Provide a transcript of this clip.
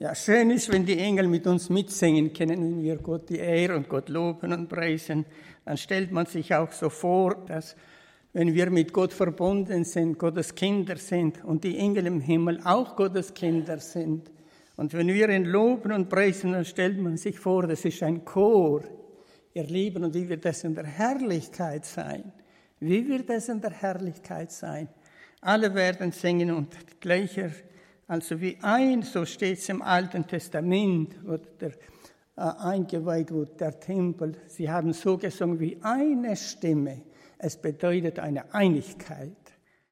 Ja, schön ist, wenn die Engel mit uns mitsingen können, wenn wir Gott die Ehre und Gott loben und preisen. Dann stellt man sich auch so vor, dass wenn wir mit Gott verbunden sind, Gottes Kinder sind und die Engel im Himmel auch Gottes Kinder sind. Und wenn wir ihn loben und preisen, dann stellt man sich vor, das ist ein Chor. Ihr Lieben, und wie wird das in der Herrlichkeit sein? Wie wird das in der Herrlichkeit sein? Alle werden singen und gleicher, also wie ein, so steht es im Alten Testament, wo eingeweiht wurde, der Tempel. Sie haben so gesungen wie eine Stimme. Es bedeutet eine Einigkeit.